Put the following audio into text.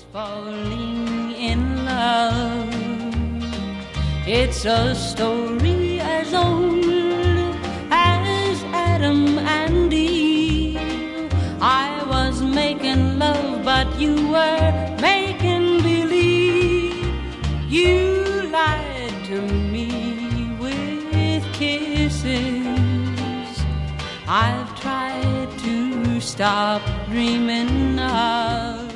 falling in love. It's a story as old as Adam and Eve. I was making love, but you were making believe. You lied to me with kisses. I've tried to stop dreaming of